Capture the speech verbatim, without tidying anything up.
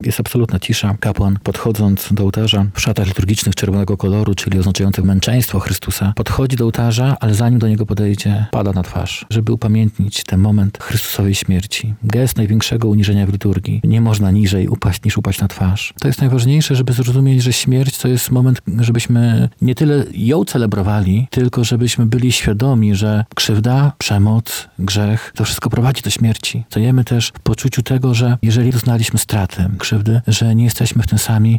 Jest absolutna cisza. Kapłan, podchodząc do ołtarza w szatach liturgicznych czerwonego koloru, czyli oznaczających męczeństwo Chrystusa, podchodzi do ołtarza, ale zanim do niego podejdzie, pada na twarz, żeby upamiętnić ten moment Chrystusowej śmierci. Gest największego uniżenia w liturgii. Nie można niżej upaść, niż upaść na twarz. To jest najważniejsze, żeby zrozumieć, że śmierć to jest moment, żebyśmy nie tyle ją celebrowali, tylko żebyśmy byli świadomi, że krzywda, przemoc, grzech, to wszystko prowadzi do śmierci. Stajemy też w poczuciu tego, że jeżeli doznaliśmy straty, krzywdy, że nie jesteśmy w tym sami,